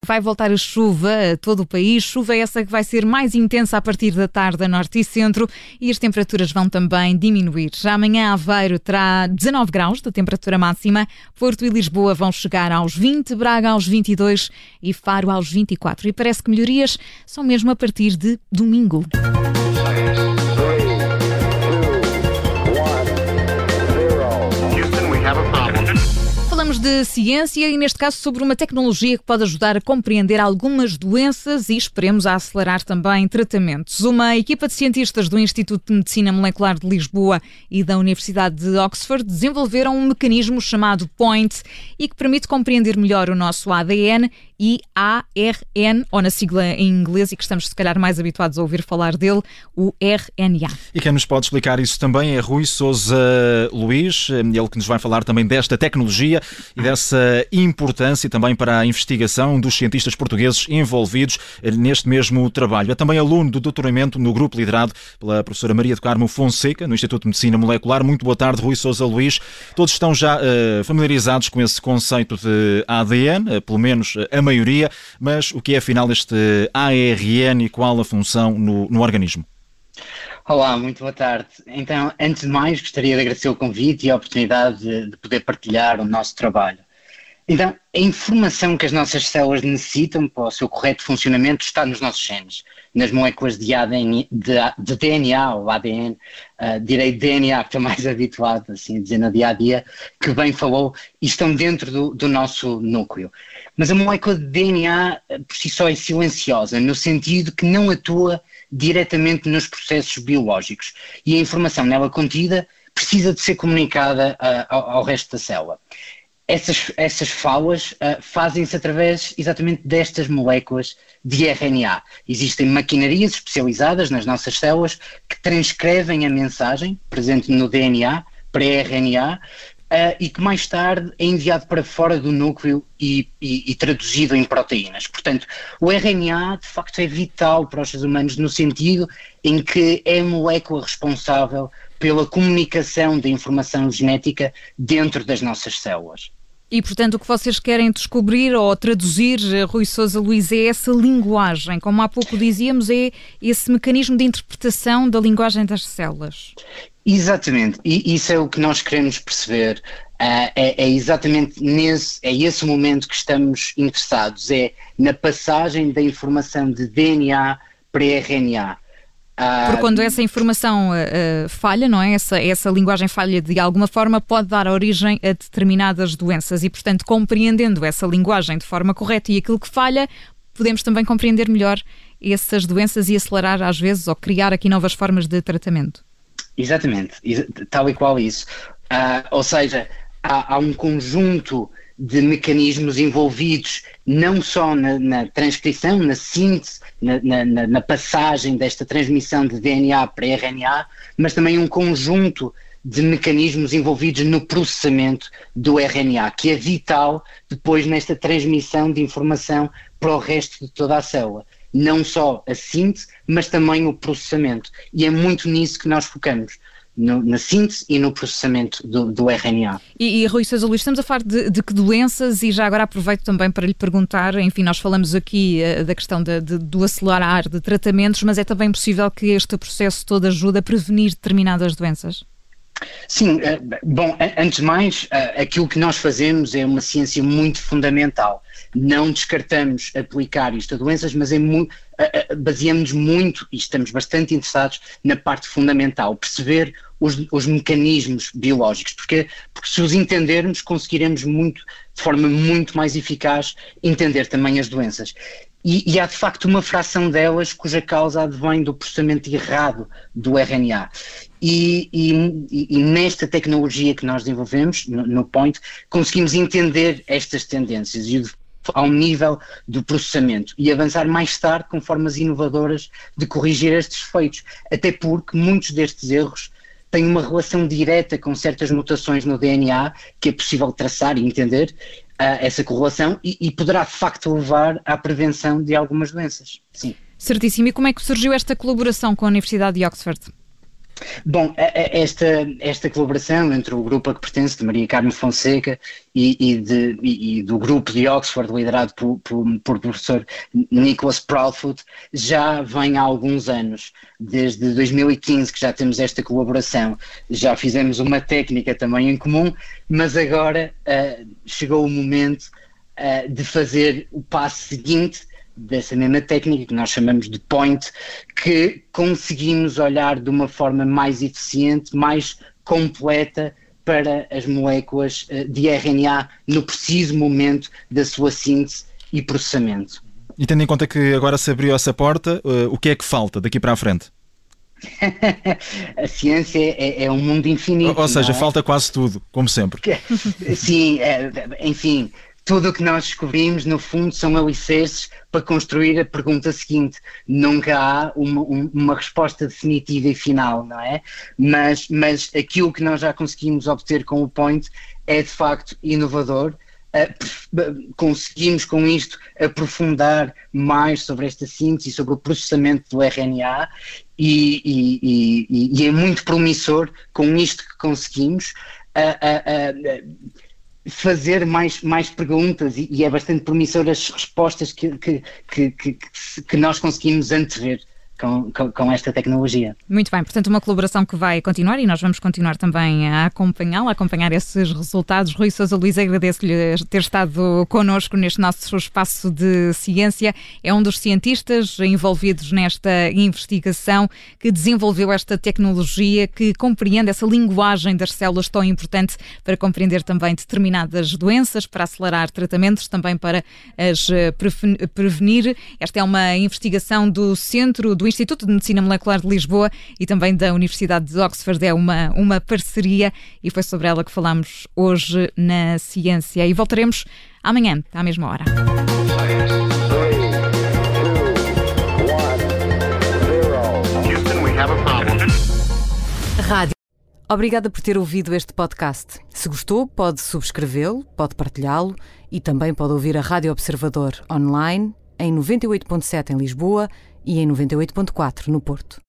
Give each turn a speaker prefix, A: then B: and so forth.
A: Vai voltar a chuva a todo o país, chuva essa que vai ser mais intensa a partir da tarde a norte e centro e as temperaturas vão também diminuir. Já amanhã Aveiro terá 19 graus de temperatura máxima, Porto e Lisboa vão chegar aos 20, Braga aos 22 e Faro aos 24. E parece que melhorias são mesmo a partir de domingo. Falamos de ciência e, neste caso, sobre uma tecnologia que pode ajudar a compreender algumas doenças e, esperemos, a acelerar também tratamentos. Uma equipa de cientistas do Instituto de Medicina Molecular de Lisboa e da Universidade de Oxford desenvolveram um mecanismo chamado POINT e que permite compreender melhor o nosso ADN e ARN, ou na sigla em inglês, e que estamos se calhar mais habituados a ouvir falar dele, o RNA.
B: E quem nos pode explicar isso também é Rui Sousa Luís, ele que nos vai falar também desta tecnologia e dessa importância também para a investigação dos cientistas portugueses envolvidos neste mesmo trabalho. É também aluno do doutoramento no grupo liderado pela professora Maria do Carmo Fonseca, no Instituto de Medicina Molecular. Muito boa tarde, Rui Sousa Luís. Todos estão já familiarizados com esse conceito de ADN, pelo menos a maioria, mas o que é afinal este ARN e qual a função no organismo?
C: Olá, muito boa tarde. Então, antes de mais, gostaria de agradecer o convite e a oportunidade de poder partilhar o nosso trabalho. Então, a informação que as nossas células necessitam para o seu correto funcionamento está nos nossos genes, nas moléculas de DNA ou ADN, direi DNA, que estou mais habituado assim, a dizer no dia-a-dia, que bem falou, e estão dentro do nosso núcleo. Mas a molécula de DNA por si só é silenciosa, no sentido que não atua diretamente nos processos biológicos e a informação nela contida precisa de ser comunicada ao resto da célula. Essas falas fazem-se através exatamente destas moléculas de RNA. Existem maquinarias especializadas nas nossas células que transcrevem a mensagem presente no DNA para RNA e que mais tarde é enviado para fora do núcleo e traduzido em proteínas. Portanto, o RNA de facto é vital para os seres humanos no sentido em que é a molécula responsável pela comunicação da informação genética dentro das nossas células.
A: E, portanto, o que vocês querem descobrir ou traduzir, Rui Sousa Luís, é essa linguagem. Como há pouco dizíamos, é esse mecanismo de interpretação da linguagem das células.
C: Exatamente. E isso é o que nós queremos perceber. É exatamente esse momento que estamos interessados. É na passagem da informação de DNA para RNA.
A: Porque quando essa informação falha, não é? Essa linguagem falha de alguma forma, pode dar origem a determinadas doenças e, portanto, compreendendo essa linguagem de forma correta e aquilo que falha, podemos também compreender melhor essas doenças e acelerar às vezes ou criar aqui novas formas de tratamento.
C: Exatamente, tal e qual isso. Ou seja, há um conjunto de mecanismos envolvidos não só na transcrição, na síntese, na passagem desta transmissão de DNA para RNA, mas também um conjunto de mecanismos envolvidos no processamento do RNA, que é vital depois nesta transmissão de informação para o resto de toda a célula. Não só a síntese, mas também o processamento. E é muito nisso que nós focamos. Na síntese e no processamento do RNA.
A: E Rui Sousa Luís, estamos a falar de que doenças, e já agora aproveito também para lhe perguntar, enfim, nós falamos aqui da questão do acelerar de tratamentos, mas é também possível que este processo todo ajude a prevenir determinadas doenças?
C: Sim, bom, antes de mais, aquilo que nós fazemos é uma ciência muito fundamental. Não descartamos aplicar isto a doenças, mas baseamos-nos muito e estamos bastante interessados na parte fundamental, perceber os mecanismos biológicos, porque se os entendermos conseguiremos de forma muito mais eficaz entender também as doenças. E há de facto uma fração delas cuja causa advém do processamento errado do RNA. E nesta tecnologia que nós desenvolvemos, no POINT, conseguimos entender estas tendências ao nível do processamento e avançar mais tarde com formas inovadoras de corrigir estes efeitos, até porque muitos destes erros têm uma relação direta com certas mutações no DNA que é possível traçar e entender essa correlação e poderá de facto levar à prevenção de algumas doenças. Sim.
A: Certíssimo. E como é que surgiu esta colaboração com a Universidade de Oxford?
C: Bom, esta colaboração entre o grupo a que pertence, de Maria Carmo Fonseca, e do grupo de Oxford, liderado por professor Nicholas Proudfoot, já vem há alguns anos. Desde 2015 que já temos esta colaboração, já fizemos uma técnica também em comum, mas agora chegou o momento de fazer o passo seguinte dessa mesma técnica que nós chamamos de point, que conseguimos olhar de uma forma mais eficiente, mais completa para as moléculas de RNA no preciso momento da sua síntese e processamento.
B: E tendo em conta que agora se abriu essa porta, o que é que falta daqui para a frente?
C: A ciência é um mundo infinito.
B: Ou seja, falta quase tudo, como sempre.
C: Sim, enfim, tudo o que nós descobrimos, no fundo, são alicerces para construir a pergunta seguinte. Nunca há uma resposta definitiva e final, não é? Mas aquilo que nós já conseguimos obter com o Point é, de facto, inovador. Conseguimos com isto aprofundar mais sobre esta síntese e sobre o processamento do RNA e é muito promissor com isto que conseguimos fazer mais perguntas e é bastante promissor as respostas que nós conseguimos antever com esta tecnologia.
A: Muito bem, portanto uma colaboração que vai continuar e nós vamos continuar também a acompanhá-la, a acompanhar esses resultados. Rui Sousa Luís, agradeço-lhe ter estado connosco neste nosso espaço de ciência. É um dos cientistas envolvidos nesta investigação que desenvolveu esta tecnologia que compreende essa linguagem das células tão importante para compreender também determinadas doenças, para acelerar tratamentos, também para as prevenir. Esta é uma investigação do Instituto de Medicina Molecular de Lisboa e também da Universidade de Oxford. É uma parceria e foi sobre ela que falamos hoje na Ciência. E voltaremos amanhã, à mesma hora.
D: Rádio. Obrigada por ter ouvido este podcast. Se gostou, pode subscrevê-lo, pode partilhá-lo e também pode ouvir a Rádio Observador online em 98.7 em Lisboa e em 98.4 no Porto.